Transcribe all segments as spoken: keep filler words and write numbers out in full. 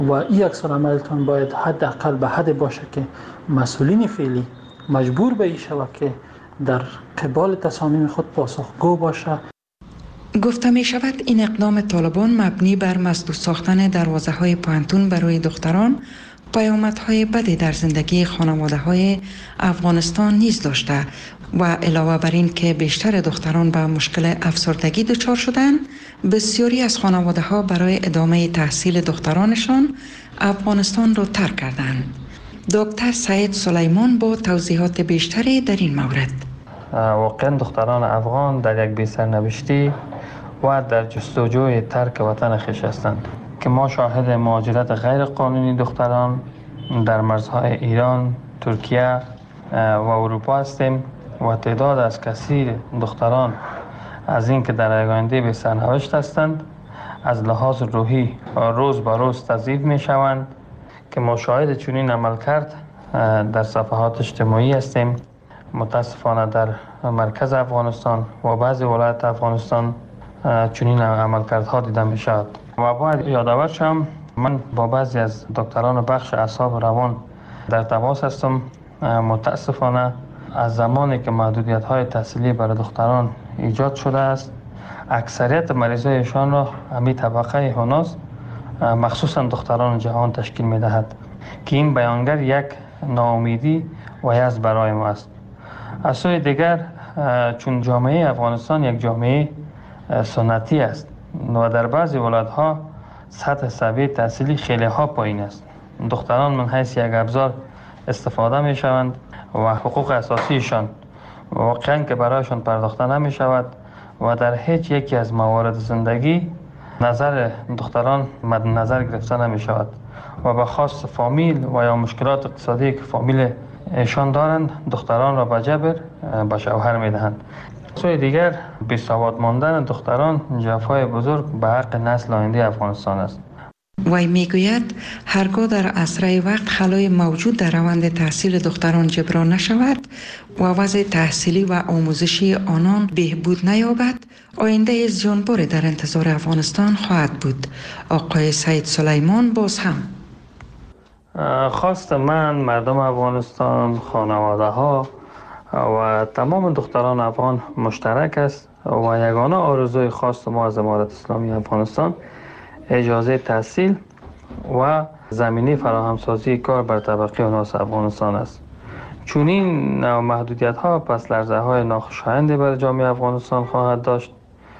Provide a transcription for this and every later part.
و این عکس العملتان باید حداقل به حد باشه که مسئولین فعلی مجبور به این شود که در قبال تصامیم خود پاسخگو باشه. گفته می شود این اقدام طالبان مبنی بر مسدود ساختن دروازه های پانتون برای دختران پیامدهای بدی در زندگی خانواده های افغانستان نیز داشته و علاوه بر این که بیشتر دختران به مشکل افسردگی دچار شدند، بسیاری از خانواده ها برای ادامه تحصیل دخترانشان افغانستان را ترک کردند. دکتر سعید سلیمان با توضیحات بیشتری در این مورد. واقعا دختران افغان در یک بی سرنوشتی و در جستجوی ترک وطن خویش هستند که ما شاهد مهاجرت غیر قانونی دختران در مرزهای ایران، ترکیه و اروپا هستیم و تعداد از کثیر دختران از این که در آینده به سرنوشت هستند از لحاظ روحی روز به روز تضعیف می شوند که ما شاهد چنین عمل کرد در صفحات اجتماعی هستیم. متاسفانه در مرکز افغانستان و بعضی ولایت افغانستان چنین عملکردها دیده می شود و باید یادآور شم من با بعضی از دکتران بخش اعصاب روان در تماس هستم. متاسفانه از زمانی که محدودیت های تحصیلی برای دختران ایجاد شده است اکثریت مریضایشان را همین طبقه هناس مخصوصا دختران جوان تشکیل می دهد که این بیانگر یک ناامیدی و یأس برای ما است. از سوی دیگر چون جامعه افغانستان یک جامعه سنتی است و در بعضی ولایت‌ها سطح سویه تحصیلی خیلی ها پایین است، دختران من حیث یک ابزار استفاده می شوند و حقوق اساسیشان واقعا که برایشان پرداخته نمی شود و در هیچ یکی از موارد زندگی نظر دختران مد نظر گرفته نمی شود و به خاص فامیل و یا مشکلات اقتصادی که فامیل ایشان دارند دختران را به جبر به شوهر می دهند. سوی دیگر بی‌سواد ماندن دختران جفای بزرگ به حق نسل آینده افغانستان است. وی میگوید هرگاه در اسرع وقت خلای موجود در روند تحصیل دختران جبران نشود و وضع تحصیلی و آموزشی آنان بهبود نیابد آینده زیانبار در انتظار افغانستان خواهد بود. آقای سعید سلیمان باز هم خواست من مردم افغانستان، خانواده ها و تمام دختران افغان مشترک است و یگانه آرزوی خاص ما از امارت اسلامی افغانستان اجازه تحصیل و زمینه فراهمسازی کار بر طبقه هناس افغانستان است. چون این محدودیت ها پس لرزه های ناخوشایندی بر جامعه افغانستان خواهد داشت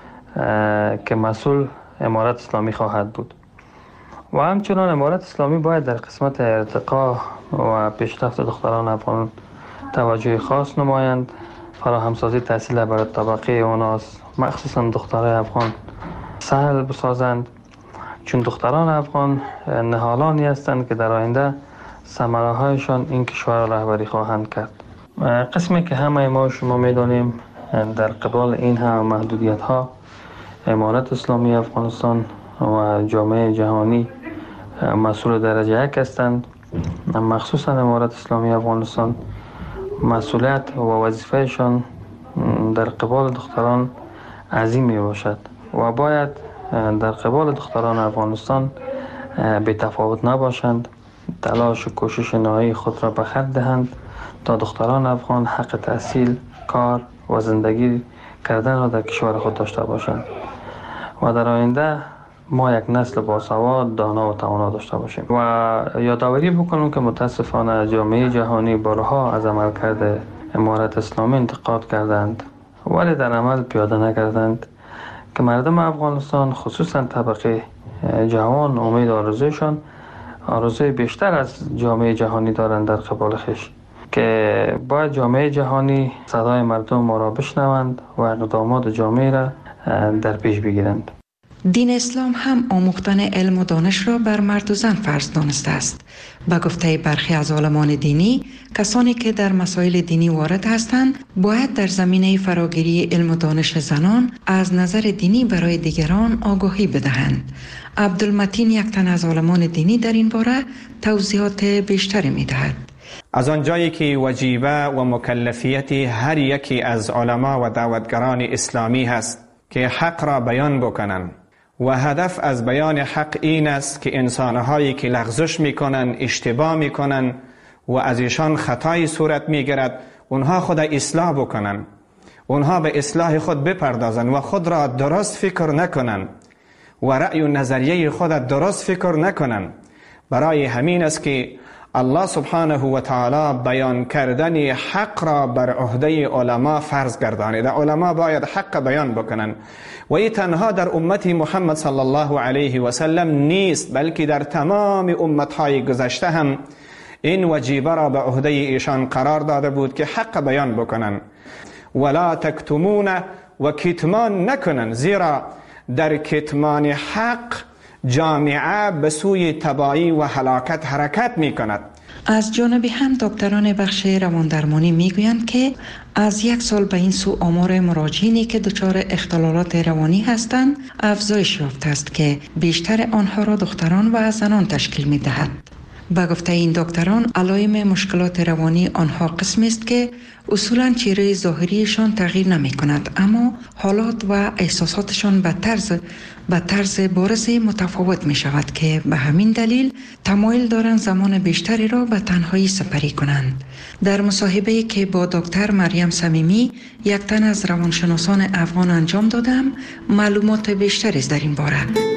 که مسئول امارت اسلامی خواهد بود و همچنان امارت اسلامی باید در قسمت ارتقا و پیشرفت دختران افغان توجه خاص نمایند، فراهمسازی تحصیل برای طبقه اوناس مخصوصا دخترای افغان سهل بسازند، چون دختران افغان نهالانی هستند که در آینده ثمره هایشان این کشور را رهبری خواهند کرد. قسمی که همه ما شما میدانیم در قبال این هم محدودیت ها امارت اسلامی افغانستان و جامعه جهانی مسئول درجه یک هستند، مخصوصا امارت اسلامی افغانستان مسئولیت و وظیفهشان در قبال دختران عظیم می باشد و باید در قبال دختران افغانستان بی تفاوت نباشند، تلاش و کوشش نهایی خود را به خرج دهند تا دختران افغان حق تحصیل، کار و زندگی کردن را در کشور خود داشته باشند و در آینده ما یک نسل باسواد، دانا و توانا داشته باشیم. و یادآوری بکنم که متاسفانه جامعه جهانی بارها از عملکرد امارت اسلامی انتقاد کردند ولی در عمل پیاده نکردند که مردم افغانستان خصوصا طبقه جوان امید آرزویشان آرزوی بیشتر از جامعه جهانی دارند در قبال خویش که باید جامعه جهانی صدای مردم ما را بشنوند و اقدامات جامعه را در پیش بگیرند. دین اسلام هم آموختن علم و دانش را بر مرد و زن فرض دانسته است. به گفته برخی از عالمان دینی، کسانی که در مسائل دینی وارد هستند باید در زمینه فراگیری علم و دانش زنان از نظر دینی برای دیگران آگاهی بدهند. عبدالمتین یک تن از عالمان دینی در این باره توضیحات بیشتری می دهد. از آنجایی که وجیبه و مکلفیت هر یکی از علما و دعوتگران اسلامی هست که حق را بیان بکنند و هدف از بیان حق این است که انسانهایی که لغزش میکنن، اشتباه میکنن و از ایشان خطای صورت میگیرد، اونها خود اصلاح بکنن، اونها به اصلاح خود بپردازن و خود را درست فکر نکنن و رأی و نظریه خود درست فکر نکنن. برای همین است که الله سبحانه و تعالی بیان کردن حق را بر عهده علما فرض گردانیده. علما باید حق بیان بکنن و این تنها در امت محمد صلی الله علیه و سلم نیست، بلکه در تمام امتهای گذشته هم این وجیبه را به عهده ایشان قرار داده بود که حق بیان بکنن. ولا تکتمون و کتمان نکنن، زیرا در کتمان حق جامعه به سوی تباهی و هلاکت حرکت می کند. از جانب هم دکتران بخش رواندرمانی می گویند که از یک سال به این سو آمار مراجعینی که دچار اختلالات روانی هستند افزایش یافته است که بیشتر آنها را دختران و زنان تشکیل می دهد. با گفته این دکتران، علائم مشکلات روانی آنها قسمی است که اصولاً چهره ظاهریشان تغییر نمی کند، اما حالات و احساساتشان به طرز به طرز بارز متفاوت می شود که به همین دلیل تمایل دارند زمان بیشتری را به تنهایی سپری کنند. در مصاحبه‌ای که با دکتر مریم صمیمی، یک تن از روانشناسان افغان انجام دادم، معلومات بیشتری است در این باره.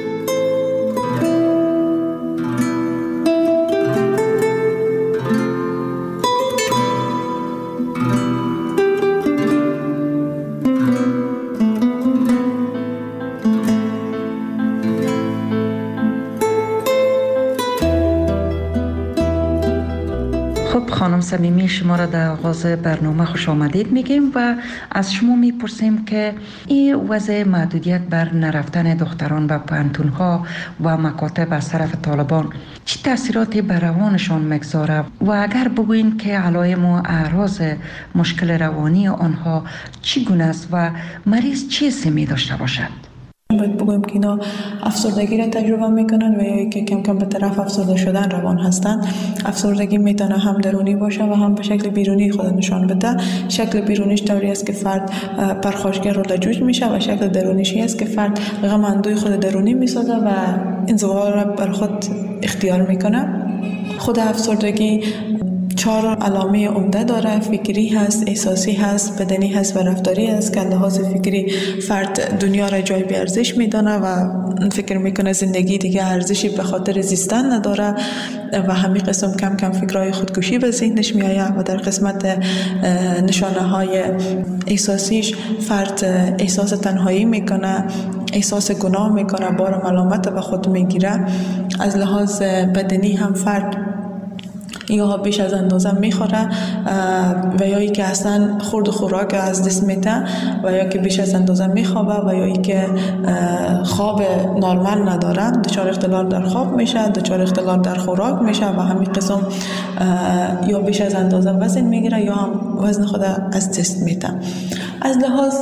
خانم صمیمی، شما را در آغاز برنامه خوش آمدید میگیم و از شما میپرسیم که این وضع محدودیت بر نرفتن دختران به پانتونها و مکاتب از طرف طالبان چه تاثیراتی بر روانشان میگذاره و اگر بگوین که علائم و اعراض مشکل روانی آنها چگونه است و مریض چه سمی داشته باشد؟ باید بگویم که اینا افسردگی را تجربه میکنن و یا که کم کم به طرف افسرده شدن روان هستند. افسردگی میتونه هم درونی باشه و هم به شکل بیرونی خود نشان بده. شکل بیرونیش طوری است که فرد پرخاشگر و لجوج میشه و شکل درونیش است که فرد غم اندوی خود درونی میسازه و انزوا را بر خود اختیار میکنه. خود افسردگی چهار علامه عمده داره: فکری هست، احساسی هست، بدنی هست و رفتاری هست. که لحاظ فکری فرد دنیا را جای بی ارزش میدانه و فکر میکنه زندگی دیگه ارزشی به خاطر زیستن نداره و همین قسم کم کم فکرهای خودکشی به ذهنش میآید. و در قسمت نشانه های احساسیش فرد احساس تنهایی میکنه، احساس گناه میکنه، بار ملامت به خود میگیره. از لحاظ بدنی هم فرد یا بیش از اندازه میخوره و یا ای که اصلا خورد و خوراک از دست میده و یا که بیش از اندازه میخوابه و یا ای که خواب نرمال نداره، دچار اختلال در خواب میشه، دچار اختلال در خوراک میشه و همین قسم یا بیش از اندازه وزن میگیره یا هم وزن خود از دست میده. از لحاظ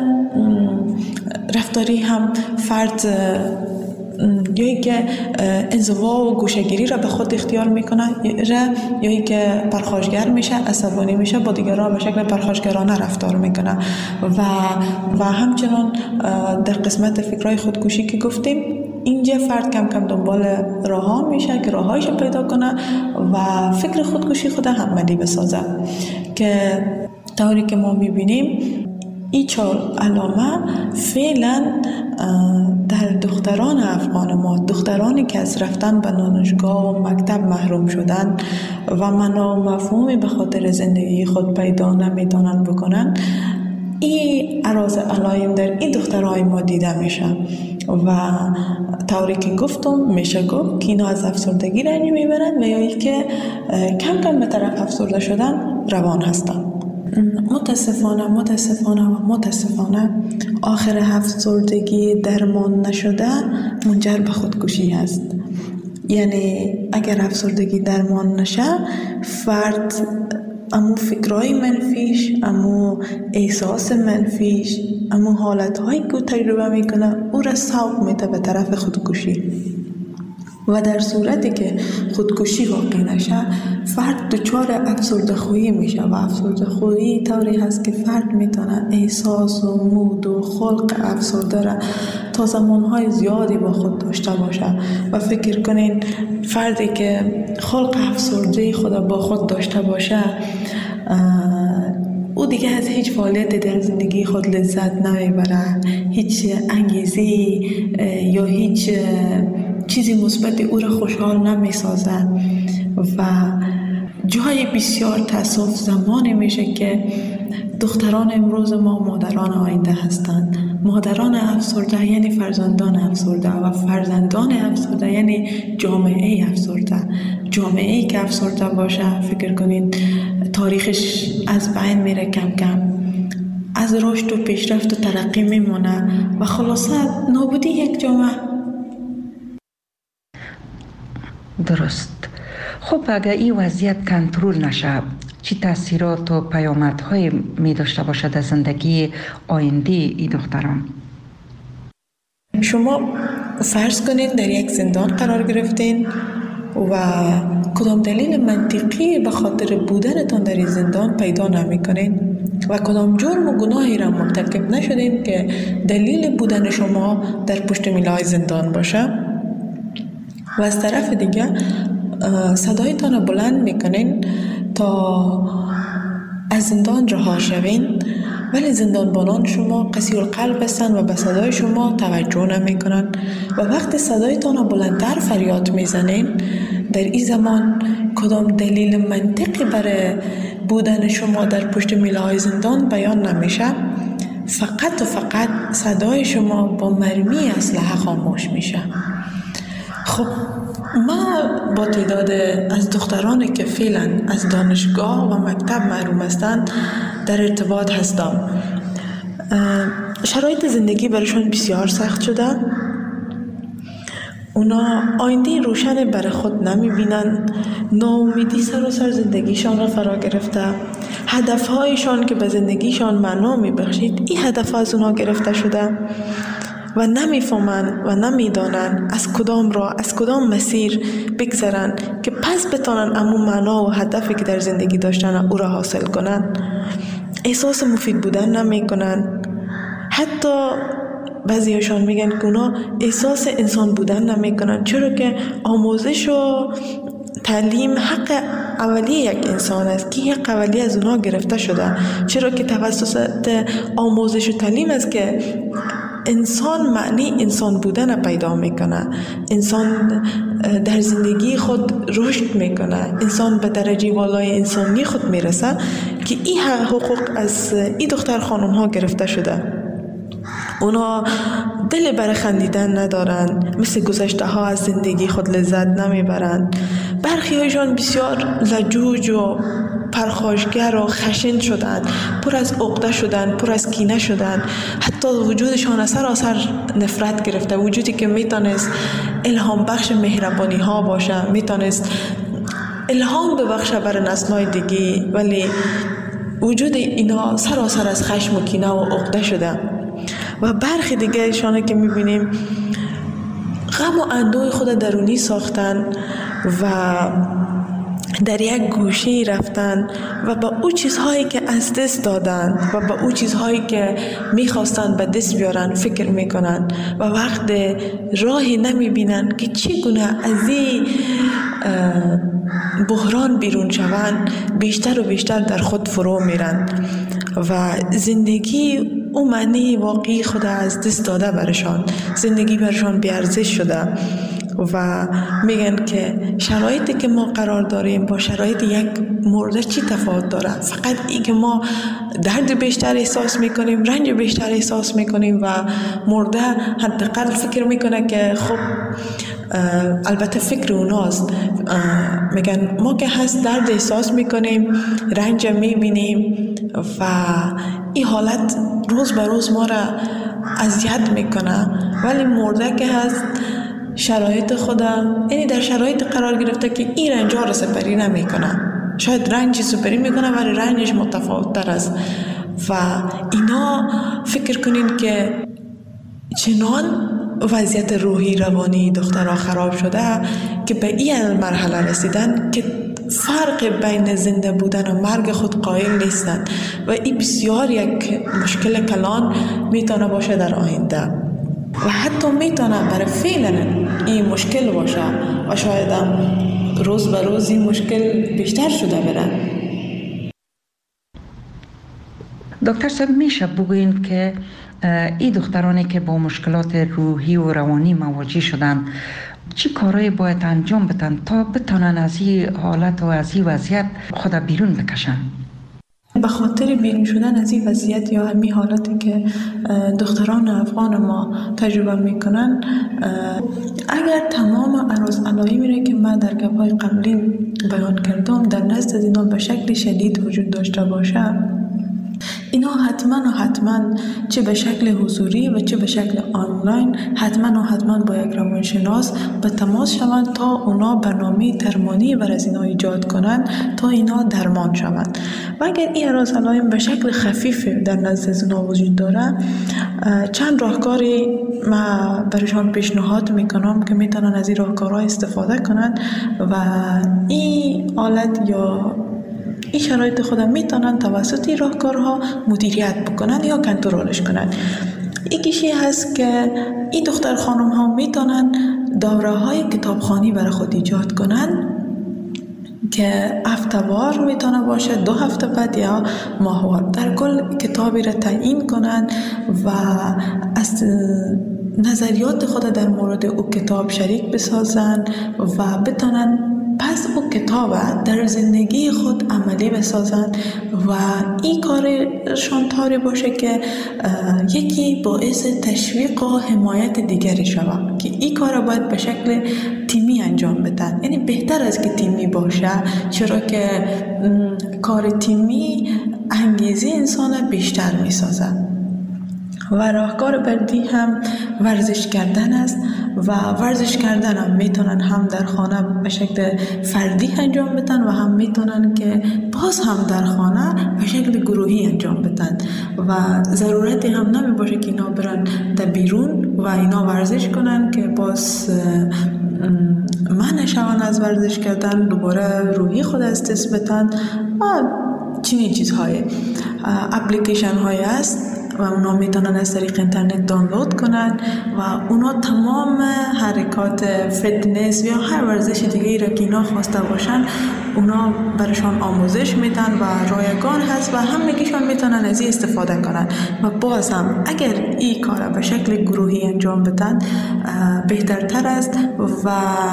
رفتاری هم فرد یا که انزوا و گوشه‌گیری را به خود اختیار میکنه یا که پرخاشگر میشه، عصبانی میشه، با دیگران به شکل پرخاشگرانه رفتار میکنه و و همچنان در قسمت فکرهای خودکشی که گفتیم، اینجا فرد کم کم دنبال راه ها میشه که راهایش پیدا کنه و فکر خودکشی خود عملی بسازه. که طوری که ما میبینیم این چهار علامه فعلا در دختران افغان ما، دخترانی که از رفتن به دانشگاه و مکتب محروم شدن و معنا و مفهومی به خاطر زندگی خود پیدا نمیدانند بکنن، این اعراض علائم در این دخترهای ما دیده میشه و طوری که گفتم میشه گفت که اینا از افسردگی رنج میبرن و یا ای که کم کم به طرف افسرده شدن روان هستن. متاسفانه متاسفانه و متاسفانه آخر افسردگی درمان نشده منجر به خودکشی است. یعنی اگر افسردگی درمان نشه، فرد امو فکرهای منفیش، امو احساس منفیش، امو حالتهایی که تجربه میکنه او را سوق میده به طرف خودکشی. و در صورتی که خودکشی واقع نشه فرد دچار افسرده خویی میشه و افسرده خویی طوری هست که فرد میتونه احساس و مود و خلق افسرده را تا زمانهای زیادی با خود داشته باشه. و فکر کنین فردی که خلق افسرده خود با خود داشته باشه او دیگه از هیچ فعالیت در زندگی خود لذت نمیبره، هیچ انگیزه یا هیچ چیزی مثبت او را خوشحال نمیسازه و جای بسیار تأسف زمانی میشه که دختران امروز ما مادران آینده هستند. مادران افسرده یعنی فرزندان افسرده و فرزندان افسرده یعنی جامعه افسرده. جامعه ای که افسرده باشه فکر کنین تاریخش از بین میره کم کم، از رشد و پیشرفت و ترقی میمونه و خلاصه نابودی یک جامعه. درست. خب اگر این وضعیت کنترل نشه چی تاثیرات و پیامدهای می داشته باشد در زندگی آینده این دختران؟ شما فرض کنین در یک زندان قرار گرفتین و کدام دلیل منطقی به خاطر بودنتان در این زندان پیدا نمی کنین و کدام جرم و گناهی را مرتکب نشدین که دلیل بودن شما در پشت میلای زندان باشه و از طرف دیگه صدایتان را بلند میکنین تا از زندان رها شوین، ولی زندانبانان شما قسی القلب هستند و به صدای شما توجه نمیکنن و وقتی صدایتان را بلندتر فریاد میزنین در این زمان کدام دلیل منطقی برای بودن شما در پشت میله‌های زندان بیان نمیشه، فقط و فقط صدای شما با مرمی اسلحه خاموش میشه. خب ما با تعداد از دخترانی که فعلا از دانشگاه و مکتب محروم هستند در ارتباط هستم. شرایط زندگی برایشان بسیار سخت شده. اونا آینده روشن برای خود نمی بینن، ناامیدی سراسر زندگیشان را فرا گرفته. هدفهایشان که به زندگیشان معنا می بخشید این هدف از اونا گرفته شده و نمیفهمن و نمیدانن از کدام راه از کدام مسیر بگذرن که پس بتانن امون معنا و هدفی که در زندگی داشتن او را حاصل کنن. احساس مفید بودن نمی کنن. حتی بعضیشان میگن که اونا احساس انسان بودن نمی کنن، چرا که آموزش و تعلیم حق اولیه یک انسان است که حق اولیه از اونها گرفته شده، چرا که توسط آموزش و تعلیم است که انسان معنی انسان بودن پیدا میکنه، انسان در زندگی خود رشد میکنه، انسان به درجه والای انسانی خود میرسه که این حقوق از این دختر خانم ها گرفته شده. اونا دل برای خندیدن ندارن، مثل گذشته ها از زندگی خود لذت نمیبرن. برخی هایشان بسیار لجوج و پرخاشگر و خشن شدن، پر از عقده شدن، پر از کینه شدن، حتی وجودشان از سراسر نفرت گرفته. وجودی که میتونست الهام بخش مهربانی ها باشه، میتونست الهام ببخشه برای نسل‌های دیگه، ولی وجود اینا سراسر از خشم و کینه و عقده شده. و برخی دیگه ایشانه که میبینیم غم و اندوه خود درونی ساختن و در یک گوشه رفتن و با او چیزهایی که از دست دادن و با او چیزهایی که میخواستن به دست بیارن فکر میکنن و وقت راهی نمیبینن که چگونه از این بحران بیرون شوند، بیشتر و بیشتر در خود فرو میرن و زندگی او معنی واقعی خود از دست داده برشان، زندگی برشان بیارزش شده و میگن که شرایطی که ما قرار داریم با شرایط یک مرده چی تفاوت داره؟ فقط این که ما درد بیشتر احساس میکنیم، رنج بیشتر احساس میکنیم و مرده حداقل فکر میکنه که خب البته فکر اوناست، میگن ما که هست درد احساس میکنیم، رنج میبینیم و این حالت روز به روز ما را اذیت میکنه، ولی مرده که هست شرایط خودم یعنی در شرایط قرار گرفته که این رنج ها را سپری نمیکنه. شاید رنجی سپری میکنه ولی رنجش متفاوت تر است و اینا فکر کنین که چنان وضعیت روحی روانی دخترها خراب شده که به این مرحله رسیدن که فرق بین زنده بودن و مرگ خود قائل نیستند و این بسیار یک مشکل کلان میتونه باشه در آینده و حتی میتونه برای فعلا این مشکل باشه و شاید هم روز به روز این مشکل بیشتر شده بره. دکتر صاحب میشه بگوین که این دخترانی که با مشکلات روحی و روانی مواجه شدن چی کارهایی باید انجام بدن تا بتونن از این حالت و از این وضعیت خود بیرون بکشن؟ به خاطر بیرون شدن از این وضعیت یا همین حالتی که دختران افغان ما تجربه میکنن، اگر تمام عرض علایمی را که من در گپ‌های قبلی بیان کردم در نزد اینا به شکل شدید وجود داشته باشه، اینا حتما و حتما چه به شکل حضوری و چه به شکل آنلاین حتما و حتما با یک روانشناس به تماس شوند تا اونا برنامه درمانی بر از اینا ایجاد کنند تا اینا درمان شوند. و اگر این اعراض علائم به شکل خفیف در نزد اونا وجود داره، چند راهکاری ما برشان پیشنهاد میکنم که میتونن از این راهکارها استفاده کنند و این حالت یا این شرایط خودم میتونن توسط این راهکارها مدیریت بکنن یا کنترلش کنن. یکیشی هست که این دختر خانم ها میتونن دوره های کتابخوانی برای خود ایجاد کنن که هفته‌وار میتونه باشه، دو هفته بعد یا ماهوار، در کل کتابی را تعیین کنن و از نظریات خود در مورد او کتاب شریک بسازن و بتونن پس او کتاب در زندگی خود عملی بسازن و این کارشان طوری باشه که یکی باعث تشویق و حمایت دیگری شود که این کار باید به شکل تیمی انجام بدن. یعنی بهتر از که تیمی باشه، چرا که کار تیمی انگیزه انسان بیشتر می سازه. و راهکار بعدی هم ورزش کردن است و ورزش کردن هم میتونن هم در خانه به شکل فردی انجام بدن و هم میتونن که باز هم در خانه به شکل گروهی انجام بدن و ضرورتی هم نمی باشه که اینا برن در بیرون و اینا ورزش کنن که باز منع شون از ورزش کردن، دوباره روحی خود از دست بدن و چنین چیزهای اپلیکیشن های است و اونا میتونن از طریق اینترنت دانلود کنن و اونا تمام حرکات فتنس یا هر ورزش دیگه را که اینا خواسته باشن اونا برشان آموزش میدن و رایگان هست و همگیشان میتونن از این استفاده کنن و باز هم اگر این کار به شکل گروهی انجام بدن بهترتر است و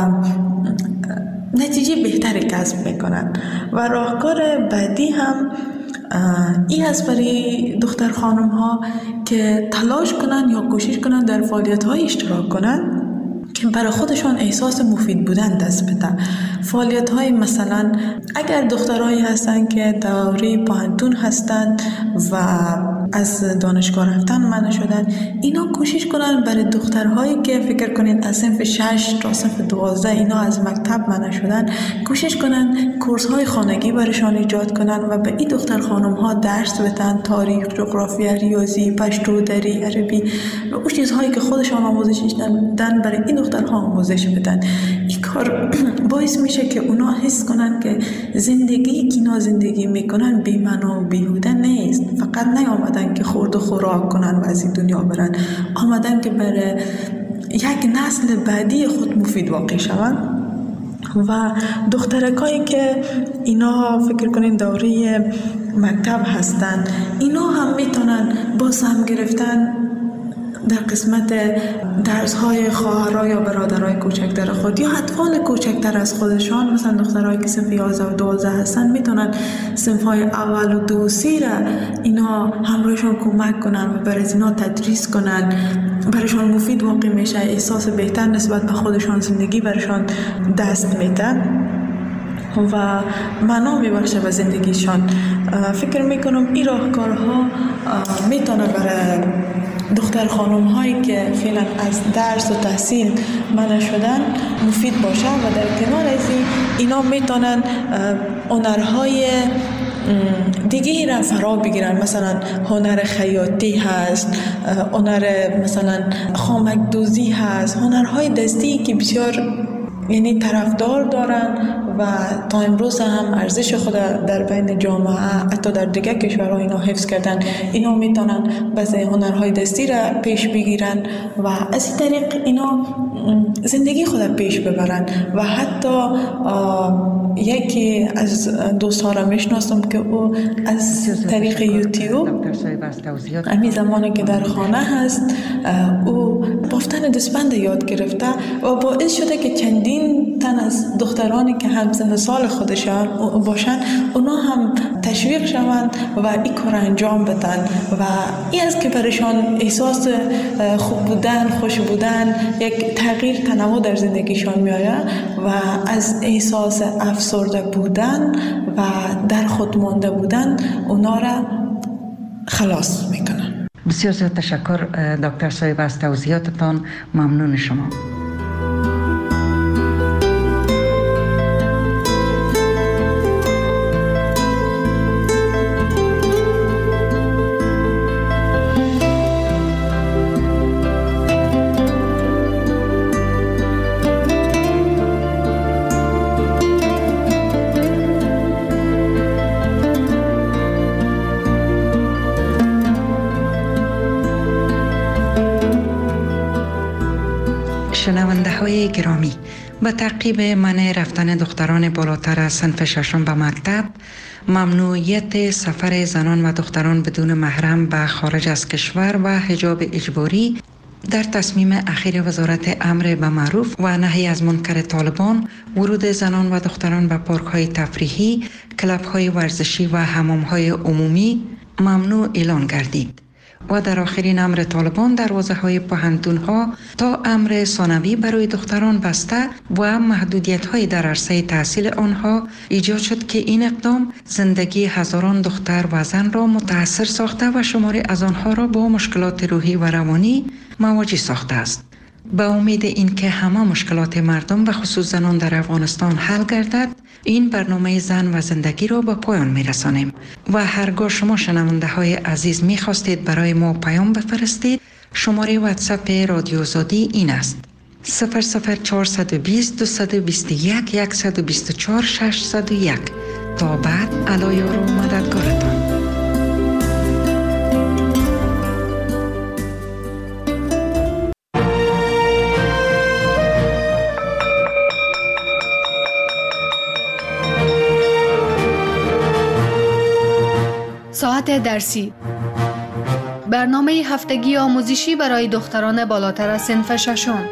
نتیجه بهتری کسب میکنن. و راهکار بعدی هم این است برای دختر خانم ها که تلاش کنن یا کوشش کنن در فعالیت های اشتراک کنن که برای خودشان احساس مفید بودن دست بده. فعالیت های مثلا اگر دخترایی هستن که دوره پانتون هستن و از دانشگاه رفتن منع شدن، اینا کوشش کنن برای دخترهایی که فکر کنین از صنف شش تا صنف دوازده اینا از مکتب منع شدن، کوشش کنن کورس های خانگی برایشان ایجاد کنن و به این دختر خانم ها درس بدن، تاریخ، جغرافیا، ریاضی، پشتو، دری، عربی و اون چیزهایی که خودشان آموزش دادن برای این دخترها آموزش بدن. این کار باعث میشه که اونا حس کنن که زندگی که اینا زندگی میکنن بی معنا و بیهوده نیست. فقط نیامدن که خورد و خوراک کنن و از این دنیا برن، آمدن که برای یک نسل بعدی خود مفید واقع شون. و دخترکایی که اینا فکر کنین دوره مکتب هستن، اینا هم میتونن با سهم گرفتن در قسمت درس های خواهرای یا برادرای کوچکتر خود یا اطفال کوچکتر از خودشان، مثلا دخترایی که صنف یازده و دوازده هستن میتونن صنف های اول و دو و سه را اینا همراهشان کمک کنن و برای اینا تدریس کنن، برایشان مفید واقع میشه، احساس بهتر نسبت به خودشان زندگی برایشان دست میده و معنا میبخشه به زندگیشان. فکر میکنم این راهکارها میتونه برای دختر خانم هایی که فعلا از درس و تحصیل منع شدن مفید باشه و در کنار از این اینا میتونن هنرهای دیگه را فرا بگیرن. مثلا هنر خیاطی هست، هنر مثلا خامک دوزی هست، هنرهای دستی که بسیار یعنی طرفدار دارن و تا امروز هم ارزش خود در بین جامعه حتی در دیگه کشورها اینا حفظ کردن. اینا میتونن بعضی هنرهای دستی را پیش بگیرن و از این طریق اینا زندگی خود پیش ببرن. و حتی یکی از دوستها را میشناسم که او از طریق یوتیوب امی زمانی که در خانه هست او بافتن دستبند یاد گرفته و باعث شده که چندین تن از دخترانی که هم سن سال خودشان باشن اونا هم تشویق شوند و این کار انجام بدن و این از که برشان احساس خوب بودن، خوش بودن، یک تغییر تنوع در زندگیشان میآید و از احساس افسرده بودن و در خود مانده بودن اونا را خلاص میکنن. بسیار زیاد تشکر دکتر صاحب از توضیحاتتان. ممنون شما. شنونده های گرامی، به تعقیب منع رفتن دختران بالاتر از صنف ششم به مکتب، ممنوعیت سفر زنان و دختران بدون محرم به خارج از کشور و حجاب اجباری در تصمیم اخیر وزارت امر به معروف و نهی از منکر طالبان، ورود زنان و دختران به پارک های تفریحی، کلب های ورزشی و حمام های عمومی ممنوع اعلان گردید و در آخرین امر طالبان دروازه های پوهنتون ها تا امر ثانوی برای دختران بسته و محدودیت های در عرصه تحصیل آنها ایجاد شد که این اقدام زندگی هزاران دختر و زن را متاثر ساخته و شماری از آنها را با مشکلات روحی و روانی مواجه ساخته است. به امید اینکه همه مشکلات مردم و خصوص زنان در افغانستان حل گردد، این برنامه زن و زندگی را به پایان می رسانیم و هرگاه شما شنونده های عزیز می خواستید برای ما پیام بفرستید، شماره واتساپ رادیو آزادی این است: صفر صفر چهارصد و بیست دویست و بیست و یک صد و بیست و چهار ششصد و یک. تا بعد، الایار و مددگارتان. ساعت درسی، برنامه هفتگی آموزشی برای دختران بالاتر از صنف ششم.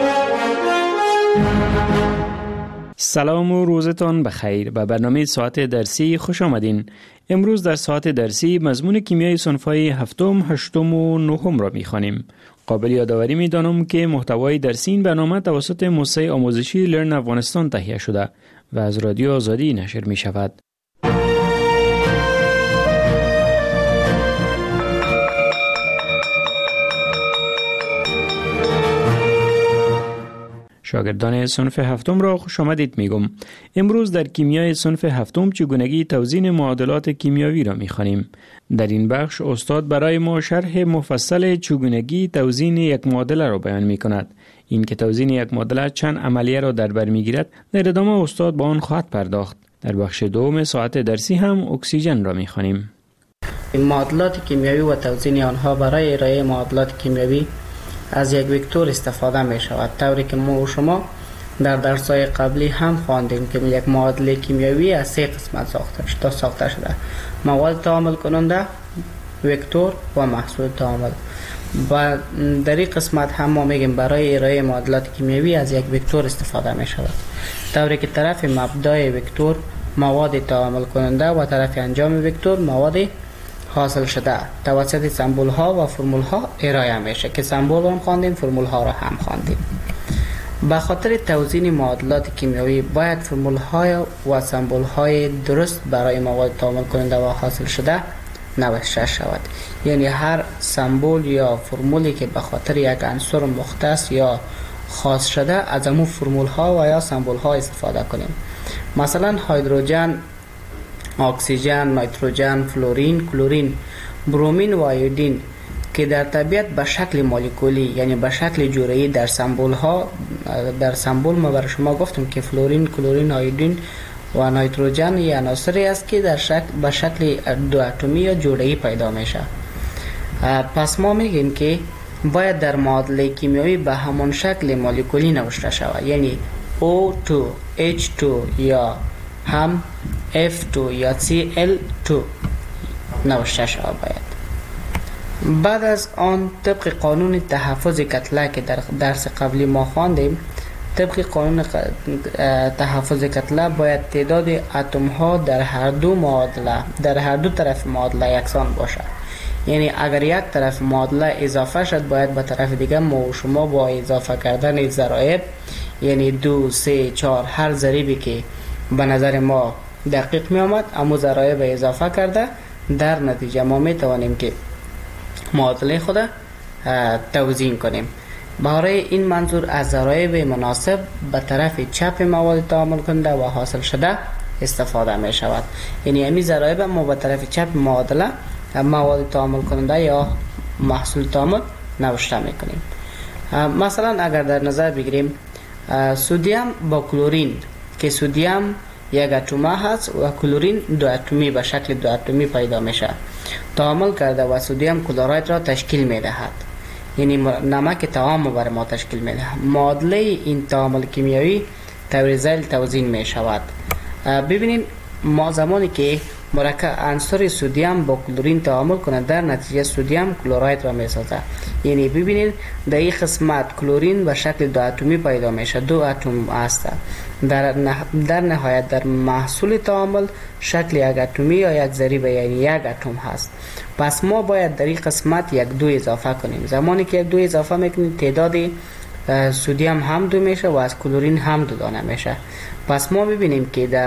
سلام و روزتان بخیر. به برنامه ساعت درسی خوش آمدین. امروز در ساعت درسی مضمون کیمیای صنف‌های هفتم، هشتم و نهم را می‌خوانیم. قابل یادآوری می‌دانم که محتوای درسی این برنامه توسط موسسه آموزشی لرن افغانستان تهیه شده و از رادیو آزادی نشر می‌شود. شاگردان صنف هفتم را خوش آمدید میگم. امروز در کیمیای صنف هفتم چگونگی توزیع معادلات کیمیایی را میخوانیم. در این بخش استاد برای ما شرح مفصل چگونگی توزیع یک معادله را بیان میکند. این که توزیع یک معادله چند عملیه را در بر میگیرد، در ادامه استاد با آن خواهد پرداخت. در بخش دوم ساعت درسی هم اکسیژن را میخوانیم. معادلات کیمیایی و توزیع آنها برای ارائه معادلات کیمیایی از یک وکتور استفاده می شود، طوری که ما و شما در درس‌های قبلی هم خواندیم که یک معادله کیمیایی از سه قسمت ساخته شده ساخته شده مواد تعامل کننده، وکتور و محصول تعامل. و در این قسمت هم ما میگیم برای ارائه معادلات کیمیایی از یک وکتور استفاده می شود، طوری که طرف مبدای وکتور مواد تعامل کننده و طرف انجام وکتور مواد حاصل شده توسط سمبول ها و فرمول ها ارائه میشه که سمبول هم خواندیم، فرمول ها را هم خواندیم. به خاطر توزیع معادلات کیمیایی باید فرمول های و سمبول های درست برای مواد تعامل کننده و حاصل شده نوشته شود. یعنی هر سمبول یا فرمولی که به خاطر یک عنصر مختص یا خاص شده از همون فرمول ها و یا سمبول ها استفاده کنیم. مثلا هیدروژن اکسیژن، نیتروژن، فلورین، کلورین، برومین و آیودین که در طبیعت به شکل مولکولی یعنی به شکل جوهری در سمبول ها در سمبول ما برای شما گفتم که فلورین، کلورین، آیودین و نیتروژن یا عناصری است که در شکل به شکل دو اتمی یا جوهری پیدا میشه. پس ما میگیم که باید در معادله کیمیایی به همون شکل مولکولی نوشته شود، یعنی او تو، اچ تو یا هم اف تو یا سی ال تو نوشته شود باید. بعد از آن طبق قانون تحفظ کتله که در درس قبلی ما خواندیم، طبق قانون تحفظ کتله باید تعداد اتم ها در هر دو معادله در هر دو طرف معادله یکسان باشد. یعنی اگر یک طرف معادله اضافه شد باید به طرف دیگه ما و شما با اضافه کردن ضرایب یعنی دو، سه، چهار هر ضریبی که به نظر ما دقیق می آمد اما ضرایب اضافه کرده در نتیجه ما می توانیم که معادله خود توزیع کنیم. برای این منظور از ضرایب مناسب به طرف چپ مواد تعامل کننده و حاصل شده استفاده می شود. یعنی همین ضرایب ما به طرف چپ معادله مواد تعامل کننده یا محصول تعامل نوشته می کنیم. مثلا اگر در نظر بگیریم سودیم با کلورین که سودیم یک اتم هست و کلورین دو اتمی به شکل دو اتمی پیدا میشه، تعامل کرده و سودیم کلراید را تشکیل میدهد، یعنی نمک طعام بر ما تشکیل میدهد. معادله این تعامل کیمیایی طور ذیل توزیع می شود. ببینید ما زمانی که مرکب عنصر سودیم با کلورین تعامل کنه در نتیجه سودیم کلراید را می سازد. یعنی ببینید در این قسمت کلورین به شکل دو اتمی پیدا میشه، دو اتم است. در در نهایت در محصول تعامل شکل یک اتمی یا یک ضریب یعنی یک اتم هست. پس ما باید در این قسمت یک دو اضافه کنیم. زمانی که یک دو اضافه میکنیم تعداد سودیم هم دو میشه و از کلورین هم دو دانه میشه. پس ما ببینیم که در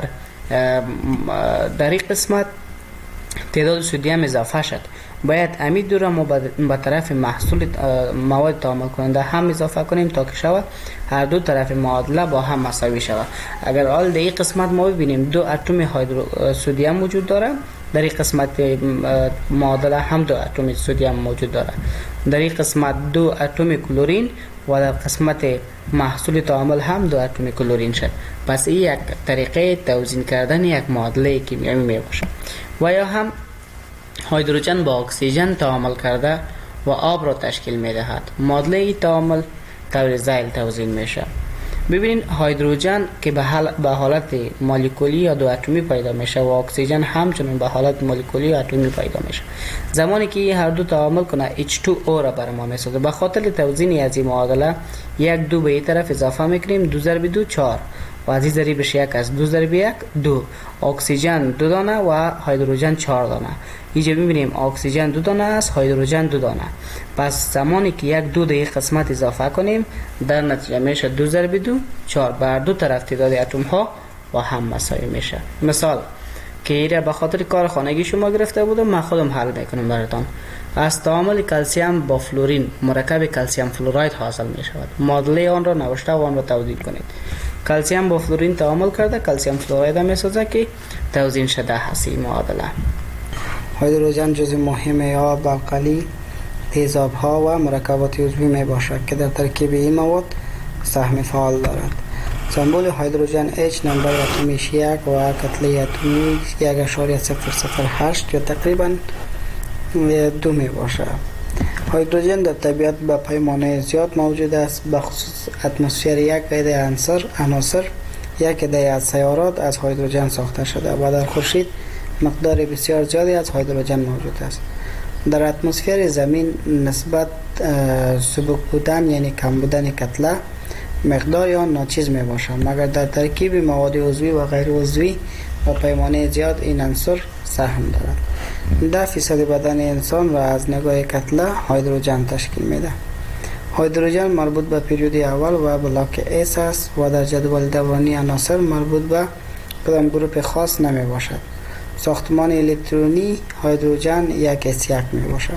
در این قسمت تعداد سودیم اضافه شد، باید امید دو را ما به طرف محصول مواد تعامل کننده هم اضافه کنیم تا که شود هر دو طرف معادله با هم مساوی شود. اگر حال در این قسمت ما ببینیم دو اتم هیدرو سودیم وجود داره، در این قسمت معادله هم دو اتم سودیم موجود داره، در این قسمت دو اتم کلورین و در قسمت محصول تعامل هم دو اتم کلورین شد. پس این یک طریقه توزیع کردن یک معادله کیمیایی می باشه. و یا هم هیدروژن با اکسیژن تعامل کرده و آب را تشکیل می دهد. معادله تعامل طور ذیل توزیع میشه. ببینید هیدروژن که به حالت مولکولی یا دو اتمی پیدا میشه و اکسیژن همچنین به حالت مولکولی یا اتمی پیدا میشه. زمانی که هر دو تعامل کنه اچ تو او را بر ما میسازه. به خاطر توزیع از این معادله یک دو به این طرف اضافه میکنیم، دو ضرب دو چهار و از این ضریبش یک از دو ضرب یک دو. اکسیژن دو دانه و هیدروژن چهار دانه. اینجا میبینیم اکسیژن دو دانه است، هیدروژن دو دانه. پس زمانی که یک دو در این قسمت اضافه کنیم در نتیجه میشه دو ضرب دو چهار. بر دو طرف تعداد اتم ها و هم مساوی میشه. مثال که ایره به خاطر کار خانگی شما گرفته بودم من خودم حل میکنم براتون. از تعامل کلسیم با فلورین مرکب کلسیم فلوراید حاصل می شود. معادله آن را نوشته و آن را توضیح کنید. کلسیم با فلورین تعامل کرده کلسیم فلوراید می سازه که توزیع شده هست این معادله. هیدروژن جزء مهم آب، القلی، تیزاب ها و مرکبات عضوی می باشد که در ترکیب این مواد سهم فعال دارد. سمبول هیدروژن H نمبر اتمیش یک و کتله اتمی یک اشاریه صفر صفر هشت یا تقریبا دو می باشد. هیدروژن در طبیعت به پیمانه زیاد موجود است، به خصوص اتمسفر یک عده عناصر عناصر یک عده از سیارات از هیدروژن ساخته شده و در خورشید مقدار بسیار زیادی از هیدروژن موجود است. در اتمسفر زمین نسبت سبک بودن یعنی کم بودن کتله مقدار آن ناچیز می باشد، مگر در ترکیب مواد عضوی و غیر عضوی و پیمانه زیاد این عنصر سهم دارد. ده فیصد بدن انسان را از نگاه کتله هیدروژن تشکیل میده. هیدروژن مربوط به پریود اول و بلاک اس است و در جدول دورانی عناصر مربوط به کدام گروپ خاص نمی باشد. ساختمان الکترونی هیدروژن یک اس یک می باشد.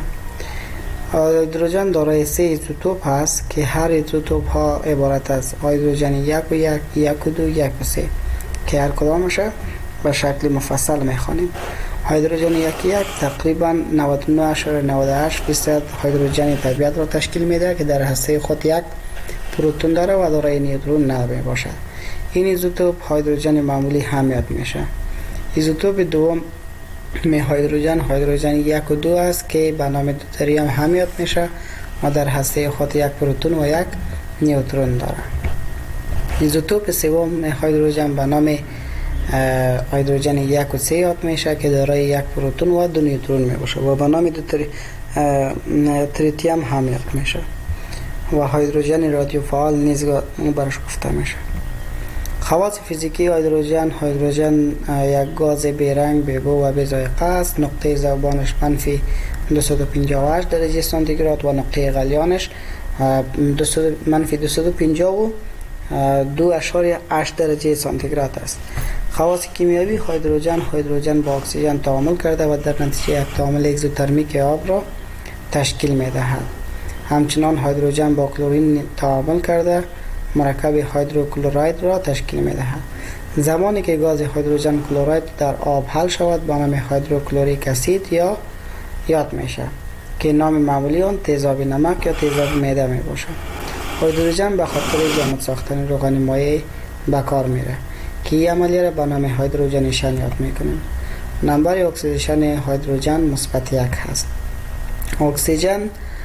هیدروژن دارای سه ایزوتوپ است که هر ایزوتوپ ها عبارت از هیدروژن یک و یک، یک و دو، یک و سه که هر کدامش به شکل مفصل میخوانیم. هیدروژن یک یک تقریبا نود و نه ممیز نود و هشت درصد هیدروژن طبیعت را تشکیل میده که در هسته خود یک پروتون داره و دارای نیوترون نمی باشد. این ایزوتوپ هیدروژن معمولی حمایت میشه. ایزوتوپ دوم می هیدروژن هیدروژن یک و دو است که به نام دوتریوم حمایت میشه و در هسته خود یک پروتون و یک نیوترون داره. ایزوتوپ سوم هیدروژن به نام هیدروژن یک و سه یاد میشه که دارای یک پروتون و دو نیوترون می باشه و به نام دوتری تریتیوم حمایت میشه و هیدروژن رادیو فعال نیز برش گفته میشه. خواص فیزیکی هیدروژن هیدروژن یک گاز بیرنگ بیبو و بی‌ذائقه است. نقطه ذوبانش منفی دویست و پنجاه و هشت درجه سانتیگراد و نقطه غلیانش منفی دویست و پنجاه و دو اشاری هشت درجه سانتیگراد است. خواص کیمیایی هیدروژن هیدروژن با اکسیژن تعامل کرده و در نتیجه یک تعامل اگزوترمیک آب را تشکیل می‌دهد. همچنان هیدروژن با کلورین تعامل کرده مرکب هیدروکلوراید را تشکیل می‌دهد. زمانی که گاز هیدروژن کلوراید در آب حل شود به نام هیدروکلوریک اسید یا یاد میشه که نام معمولی آن تیزاب نمک یا تیزاب معده می باشد. هیدروژن به خاطر جامد ساختن روغن مایع به کار میره که این عملیه را به نام هیدروژنیشن یاد میکنیم. نمبر اکسیدیشن هیدروژن مثبت یک هست. اکسیژن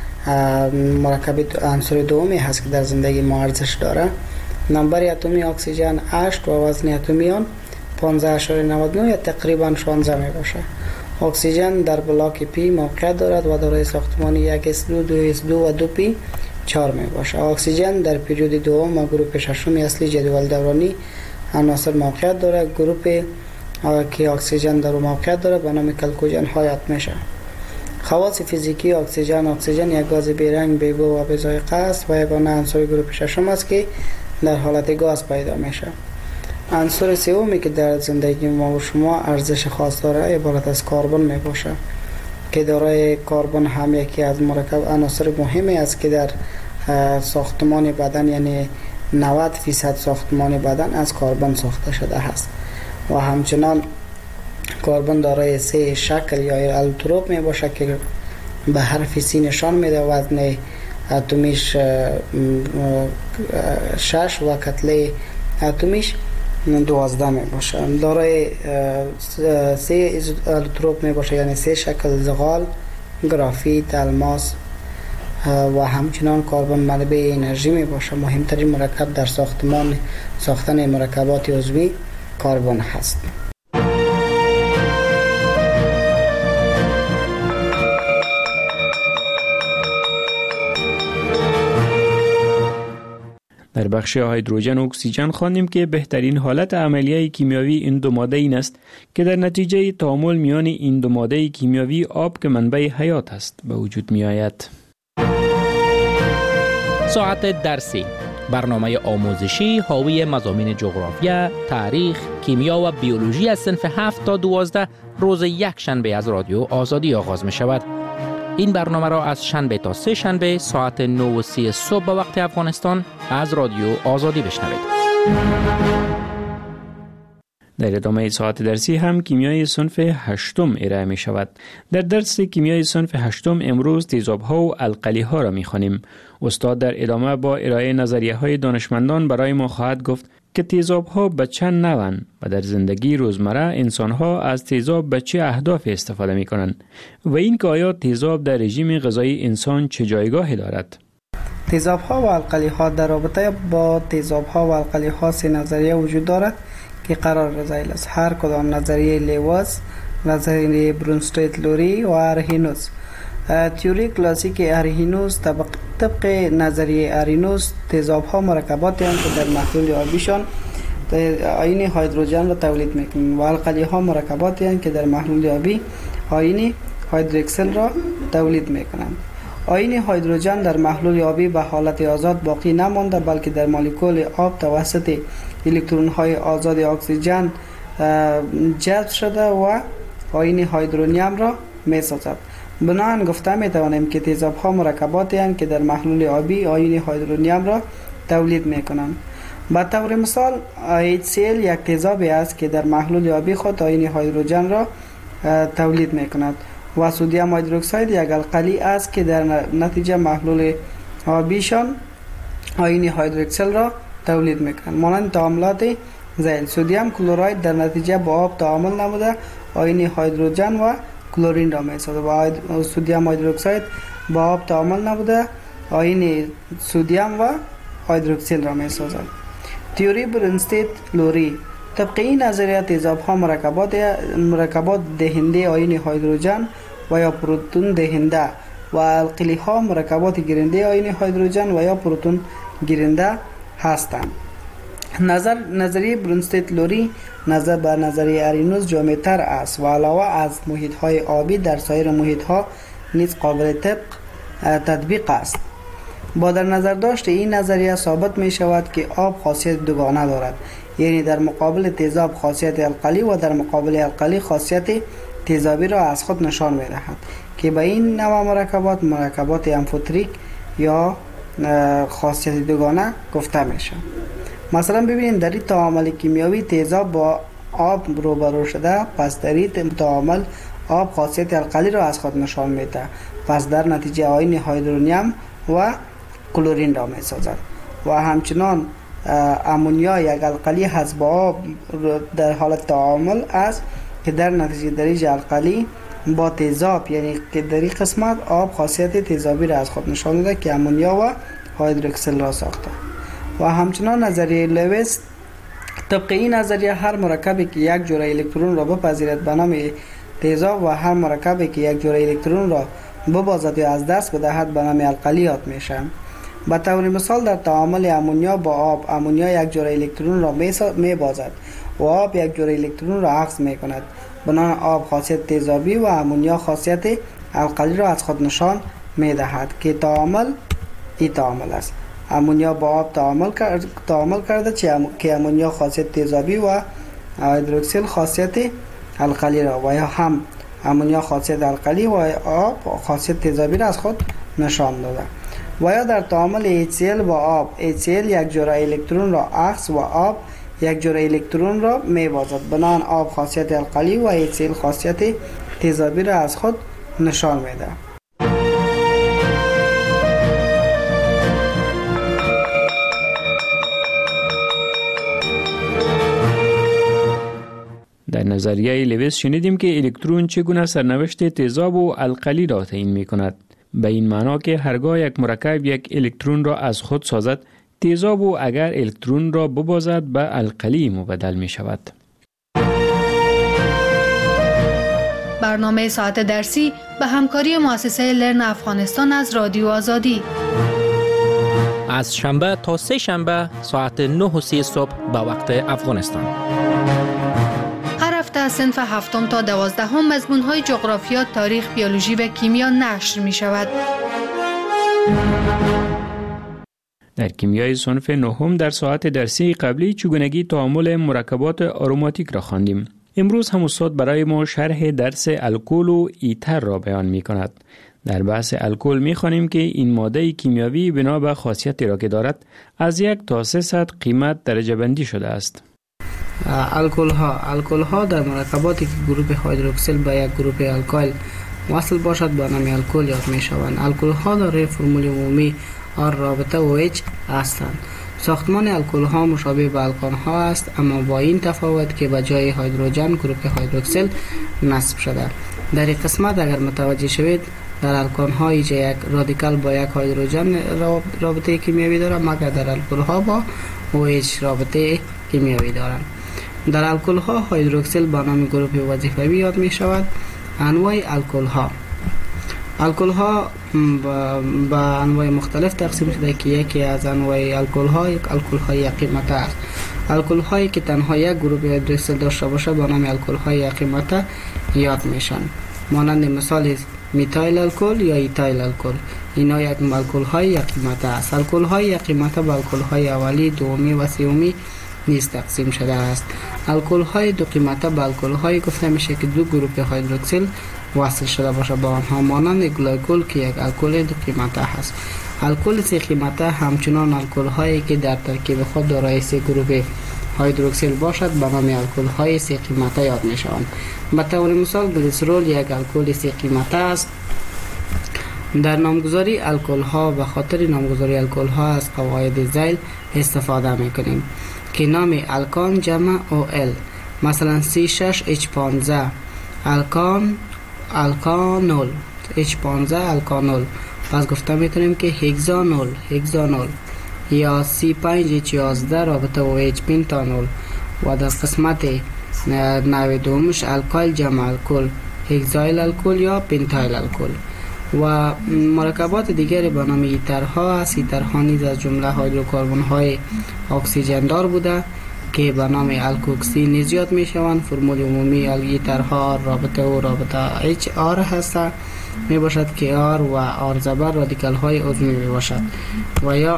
مرکب عنصر دومی هست که در زندگی ما ارزش داره. نمبر اتمی اکسیژن هشت و وزن اتمی آن پانزده ممیز نود و نه یا تقریبا شانزده می باشه. اکسیژن در بلاک پی موقعیت دارد و دارای ساختمان یک اس دو، دو اس دو و دو پی چهار می باشه. اکسیژن در پریود دوم و گروپ ششم اصلی جدول دورانی عناصر موقعیت دارد. گروپ که اکسیژن در موقعیت دارد به نام کلکوژن حیات میشه. خواص فیزیکی اکسیژن اکسیژن یک گاز بیرنگ بیبو و بی‌ذائقه است و یگانه عنصر گروپ ششم است که در حالت گاز پیدا میشه. عنصر سومی که در زندگی ما و شما ارزش خاص داره عبارت از کربن می باشه که دارای کربن هم یکی از مرکب عناصر مهمی است که در ساختمان بدن یعنی نود درصد ساختمان بدن از کربن ساخته شده است و همچنان کربن دارای سه شکل یا الوتروپ می باشه که به حرف سی نشان میده. وزن اتمیش شش و کتله اتمیش دوازده می باشه. دارای سه الوتروپ می باشه یعنی سه شکل زغال، گرافیت، الماس و همچنان کربن منبع انرژی می باشه. مهمترین مرکب در ساختمان ساختن مرکبات عضوی کربن هست. در بخش هیدروژن و اکسیژن خواندیم که بهترین حالت عملیه کیمیاوی این دو ماده این است که در نتیجه تعامل میان این دو ماده کیمیاوی آب که منبع حیات است به وجود می آید. ساعت درسی، برنامه آموزشی حاوی مضامین جغرافیا، تاریخ، کیمیا و بیولوژی از صنف هفت تا دوازده روز یک شنبه از رادیو آزادی آغاز می شود. این برنامه را از شنبه تا سه شنبه ساعت نه و سی صبح به وقت افغانستان از رادیو آزادی بشنوید. در ادامه ساعت درسی هم کیمیای صنف هشتم ارائه می شود. در درس کیمیای صنف هشتم امروز تیزاب‌ها و القلی‌ها را می خوانیم. استاد در ادامه با ارائه نظریه‌های دانشمندان برای ما خواهد گفت که تیزاب‌ها به چند نوعند و در زندگی روزمره انسان‌ها از تیزاب به چه اهداف استفاده می‌کنند و این که آیا تیزاب در رژیم غذایی انسان چه جایگاهی دارد. تیزاب‌ها و القلی‌ها در رابطه با تیزاب‌ها و القلی‌ها سه نظریه وجود دارد که قرار رضایل است. هر کدام نظریه لیواز، نظریه برونستیت لوری و ارهینوس. تئوری کلاسیک ارهینوس طبق طبق نظریه ارهینوس تیزاب‌ها مرکباتی هستند که در محلول آبیشان آیین هیدروژن را تولید می‌کنند و القلی‌ها مرکباتی هستند که در محلول آبی آیین هیدروکسل را تولید می‌کنند. آیین هیدروژن در محلول آبی به حالت آزاد باقی نمانده بلکه در مولکول آب توسط الکترون‌های آزاد اکسیژن جذب شده و آیین هیدرونیم را می‌سازد. بنابراین گفته می‌توانیم که تیزاب‌ها مرکباتی هستند که در محلول آبی آیین هیدرونیم را تولید می‌کنند. به طور مثال ایچ سی ال یک تیزابی است که در محلول آبی خود آیین هیدروژن را تولید می کند و سدیم هیدروکساید یک القلی است که در نتیجه محلول آبیشان آیین هیدروکسل را تولید می کند. مانند تعاملات زیل، سدیم کلراید در نتیجه با آب تعامل نموده آیین هیدروژن و کلورین را می سازد و سدیم هیدروکساید با آب تعامل نموده آیین سدیم و هیدروکسل را می سازد. تئوری برنستید لوری: طبق این نظریه تیزاب ها مرکبات مرکبات دهنده آیین هیدروژن و یا پروتون دهنده و القلی ها مرکبات گیرنده آیین هیدروژن و یا پروتون گیرنده هستند. نظر نظریه برنستید لوری نظر به نظریه آرینوس جامع‌تر است و علاوه از محیط های آبی در سایر محیط ها نیز قابل طبق تطبیق است. با در نظر داشت این نظریه ثابت می شود که آب خاصیت دوگانه دارد، یعنی در مقابل تیزاب خاصیت القلی و در مقابل القلی خاصیت تیزابی را از خود نشان می دهد که به این نوع مرکبات مرکبات امفوتریک یا خاصیت دوگانه گفته می شود. مثلا ببینید در این تعامل کیمیایی تیزاب با آب روبرو شده، پس در این تعامل آب خاصیت القلی را از خود نشان می دهد، پس در نتیجه آیین هیدرونیم و کلورین را می سازد و همچنان امونیا یک القلی هست با آب در حالت تعامل است که در نتیجه دریج القلی با تیزاب، یعنی که در این قسمت آب خاصیت تیزابی را از خود نشان داده که امونیا و هیدروکسل را ساخته. و همچنان نظریه لویس: طبق این نظریه هر مرکبی که یک جرعه الکترون را بپذیرد به نام تیزاب و هر مرکبی که یک جرعه الکترون را ببازد یا از دست بدهد به نام القلی یاد میشه. به طور مثال در تعامل امونیا با آب، امونیا یک جرعه الکترون را میبازد و آب یک جرعه الکترون را عکس میکند. بنابراین آب خاصیت تیزابی و امونیا خاصیت القلی را از خود نشان میدهد که تعامل این تعامل است. امونیا با آب تعامل کرد تعامل کرده که امونیا خاصیت تیزابی و هیدروکسل خاصیت القلی را و یا هم امونیا خاصیت القلی و آب خاصیت تیزابی را از خود نشان داده. و یا در تعامل ایچ سی ال با آب، ایچ سی ال یک جرعه الکترون را عکس و آب یک جرعه الکترون را می‌بازد. بنابراین آب خاصیت القلی و ایچ سی ال خاصیت تیزابی را از خود نشان میده. در نظریه لویس شنیدیم که الکترون چگونه سرنوشت تیزاب و القلی را تعیین می کند. به این معنا که هرگاه یک مرکب یک الکترون را از خود سازد، تیزاب و اگر الکترون را ببازد به القلی مبدل می شود. برنامه ساعت درسی به همکاری مؤسسه لرن افغانستان از رادیو آزادی. از شنبه تا سه شنبه ساعت نه و سی صبح به وقت افغانستان. هر هفته از صنف هفتم تا دوازدهم مضمون‌های جغرافیا، تاریخ، بیولوژی و کیمیا نشر می شود. در کیمیای صنف نهم در ساعت درسی قبلی چگونگی تعامل مرکبات آروماتیک را خواندیم. امروز هم استاد برای ما شرح درس الکل و ایتر را بیان می کند. در بحث الکل می خوانیم که این ماده کیمیاوی بنا به خاصیتی را که دارد از یک تا سه صد قیمت درجه بندی شده است. الکل ها الکل ها در مرکباتی که گروه هیدروکسیل به یک گروه الکایل وصل باشد به نام الکل یاد می شوند. الکل ها دارای فرمول عمومی آر رابطه و H هستند. ساختمان الکل ها مشابه به الکان ها است، اما با این تفاوت که به جای هیدروژن گروه هیدروکسیل نصب شده. در این قسمت اگر متوجه شوید در الکان ها ایجا یک رادیکال با یک هیدروژن رابطه کیمیایی دارد، مگر در الکل ها با OH رابطه کیمیایی دارند. در الکل ها هیدروکسیل به نام گروه وظیفوی یاد می شود. انواع الکل ها الکل ها با انواع مختلف تقسیم شده که یکی از انواع الکل ها یک الکل های یک قیمته است. الکل هایی که تنها یک گروه هیدروکسیل داشته باشه با نام الکل های یک قیمته یاد میشن. مانند مثال میتایل الکل یا ایتایل الکل، اینا یک الکل های یک قیمته است. الکل های یک قیمته به الکل های اولی، دومی و سومی نیز تقسیم شده است. الکل های دو قیمته به الکل های گفته میشه که دو گروه هیدروکسیل وصل شده باشه با آنها، مانند گلیکول که یک الکل دو قیمته است. الکل سه قیمته همچنان الکل هایی که در ترکیب خود دارای سه گروه هیدروکسیل باشد به نام الکل های سه قیمته یاد می شوند. به طور مثال گلیسرول یک الکل سه قیمته است. در نامگذاری الکل ها به خاطر نامگذاری الکل ها از قواعد ذیل استفاده می کنیم که نام الکان جمع او ال، مثلا سی شش اچ پانزده الکان الکانول اچ پانزده الکانول. پس گفته میتونیم که هگزانول هگزانول یا سی پنج اچ یازده رابطه و اچ پنتانول. و در قسمت نوع دومش الکایل جمع الکل، هگزایل الکل یا پنتایل الکل. و مرکبات دیگری به نام ایترها است. ایترها نیز از جمله هیدروکربن های اکسیژن دار بوده که به نام الکوکسی نیز یاد می شوند. فرمول عمومی ایترها رابطه و رابطه اچ آر هست می باشد که آر و آر زبر رادیکال های عضوی می باشد و یا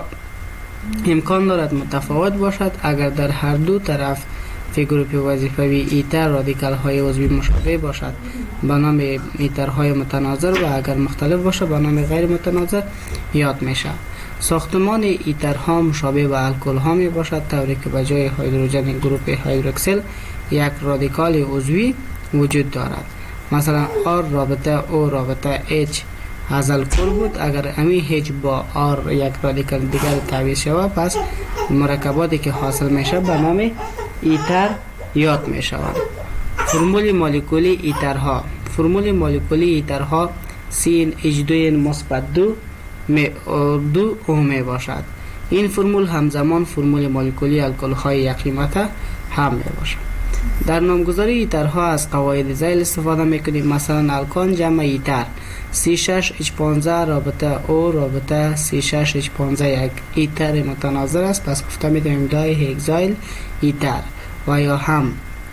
امکان دارد متفاوت باشد اگر در هر دو طرف فی گروپ وظیفوی ایتر رادیکال های عضوی مشابه باشد به نام ایتر های متناظر و اگر مختلف باشد به نام غیر متناظر یاد می شود. ساختمان ایترها مشابه به الکل ها می باشد، طوری که به جای هیدروژن گروپ هیدروکسیل یک رادیکال عضوی وجود دارد. مثلا آر رابطه او رابطه اچ از الکل بود، اگر امی هچ با آر یک رادیکال دیگر تعویض شود پس مرکباتی که حاصل میشه به نام ایتر یاد می شود. فرمول مولکولی ایترها فرمول مولکولی ایترها سی اچ دو مثبت دو می دو او می باشد. این فرمول همزمان فرمول مولکولی الکل های یک قیمته هم می باشد. در نامگذاری ایترها از قواعد ذیل استفاده میکنیم. مثلا الکان جمع ایتر سی شش اچ پانزده رابطه او رابطه سی شش اچ پانزده یک ایتر متناظر است، پس گفته میتونیم دای هگزایل ایتر. و یا هم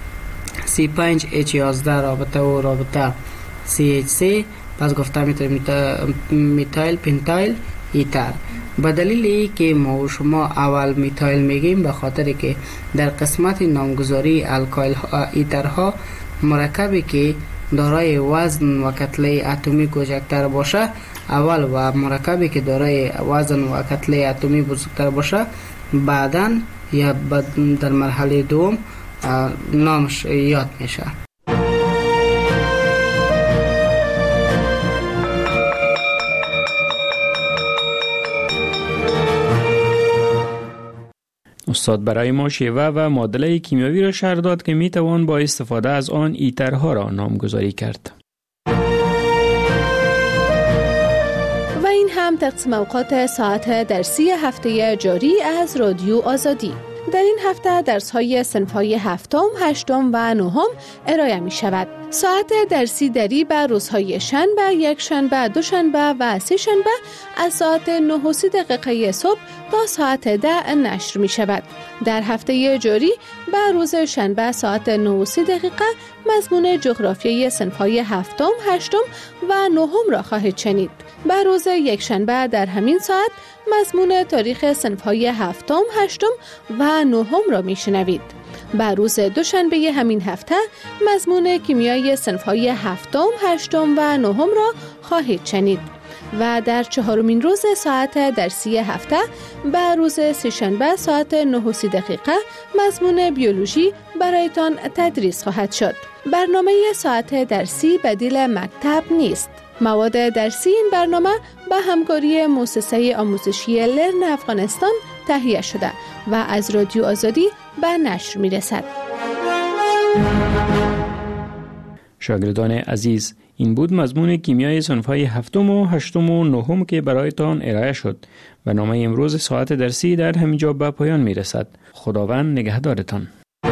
سی پنج اچ یازده رابطه او رابطه سی اچ سه، پس گفته میتونیم میتایل پنتایل ایتر. به دلیل ای که ما و شما اول میتایل میگیم به خاطر که در قسمت نامگذاری الکایل ایترها مرکبی که دارای وزن و کتله اتمی کوچکتر باشه اول و مرکبی که دارای وزن و کتله اتمی بزرگتر باشه بعداً یا در مرحله دوم نامش یاد میشه. استاد برای ما شیوه و معادله کیمیاوی را شرح داد که می توان با استفاده از آن ایترها را نامگذاری کرد. و این هم تقسیم اوقات ساعت درسی هفته جاری از رادیو آزادی. در این هفته درس‌های صنف‌های هفتم، هشتم و نهم ارائه می شود. ساعت درسی دری به روزهای شنبه، یک شنبه، دو شنبه و سه شنبه از ساعت نه و سی دقیقه صبح تا ساعت ده نشر می شود. در هفته جاری به روز شنبه ساعت نه و سی دقیقه مضمون جغرافیای صنف‌های هفتم، هشتم و نهم را خواهید شنید. به روز یک شنبه در همین ساعت مضمون تاریخ صنف‌های هفتم، هشتم و نهم را میشنوید. به روز دوشنبه همین هفته مضمون کیمیای صنف‌های هفتم، هشتم و نهم را خواهید شنید. و در چهارمین روز ساعت درسی هفته به روز سه‌شنبه ساعت نه و سی دقیقه مضمون بیولوژی برایتان تدریس خواهد شد. برنامه ساعت درسی بدیل مکتب نیست. مواد درسی این برنامه به همکاری مؤسسه آموزشی لرن افغانستان تهیه شده و از رادیو آزادی به نشر می رسد. شاگردان عزیز، این بود مضمون کیمیای صنف‌های هفتم و هشتم و نهم که برایتان ارائه شد. برنامه امروز ساعت درسی در همینجا به پایان می رسد. خداوند نگهدارتان.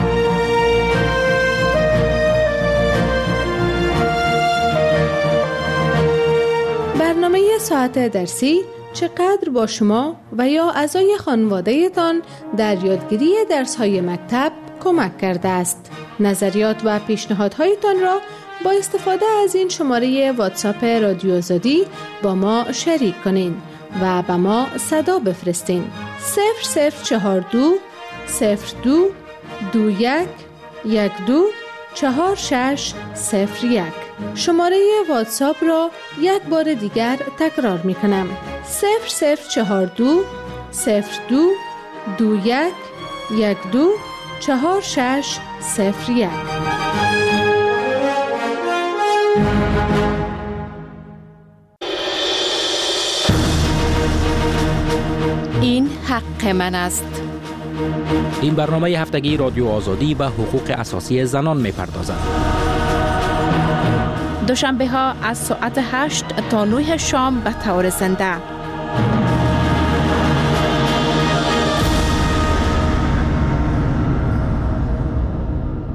برنامه ساعت درسی چقدر با شما و یا اعضای خانواده تان در یادگیری درس‌های مکتب کمک کرده است. نظریات و پیشنهادهایتان را با استفاده از این شماره واتساپ رادیو آزادی با ما شریک کنین و به ما صدا بفرستین. صفر صفر چهار دو صفر دو دو یک یک دو چهار شش صفر یک شماره واتساپ را یک بار دیگر تکرار می کنم. صفر صفر چهار دو صفر دو دو یک یک دو چهار شش صفر یک. این حق من است. این برنامه هفتگی رادیو آزادی به حقوق اساسی زنان می‌پردازد. دوشنبه ها از ساعت هشت تا نه شام به طور زنده.